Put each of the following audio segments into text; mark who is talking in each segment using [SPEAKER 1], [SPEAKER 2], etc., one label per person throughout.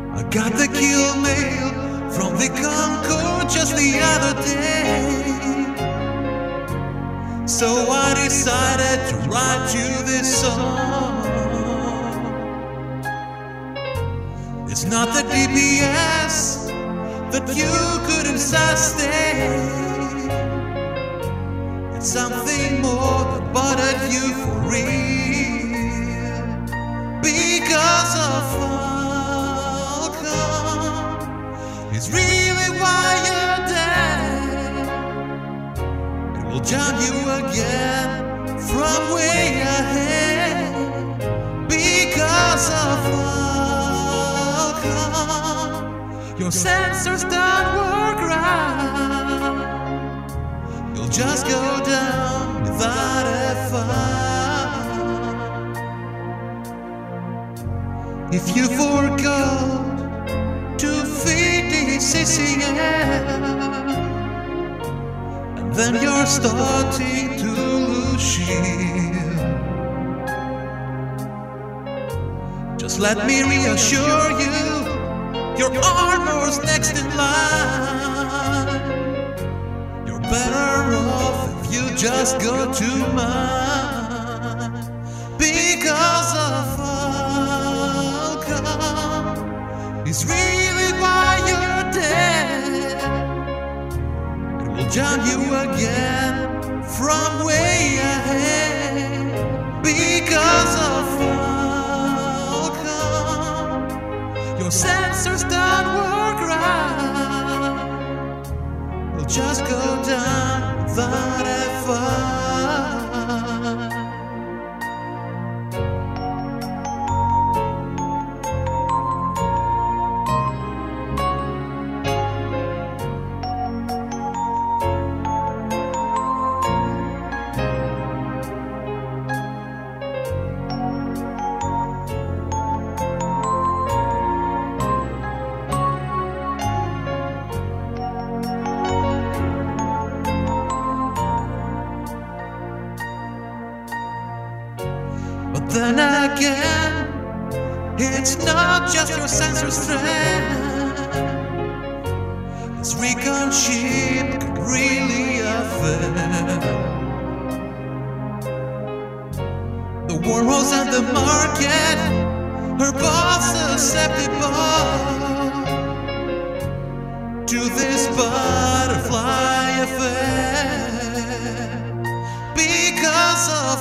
[SPEAKER 1] I got the kill mail from the Concord just the other day, so I decided to write you this song. It's not the DPS that you couldn't sustain, it's something more that bothered you for real. Because of Falcon is really why you're dead. It will jump you again from way ahead. Because of Falcon, your sensors don't work right. You'll just go down without a fight. If you forgot to feed the CCL, and then you're starting to lose shield, just let me reassure you, your armor's next in line. You're better off if you just go to mine. Because of Falcon is really why you're dead. It will jump you again from way ahead. Because of Falcon, your sensors don't work right. You'll just go down without a fight. But then again, it's not just your sensor strength. This recon chip could really affect the wormholes and the market are both susceptible to this butterfly effect. Because of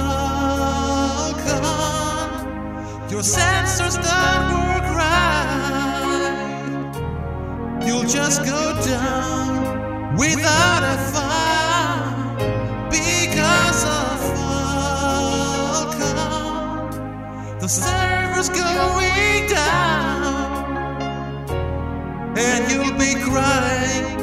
[SPEAKER 1] your sensors don't work right. You'll just go down without a fight. Because of Falcon, the server's going down, and you'll be crying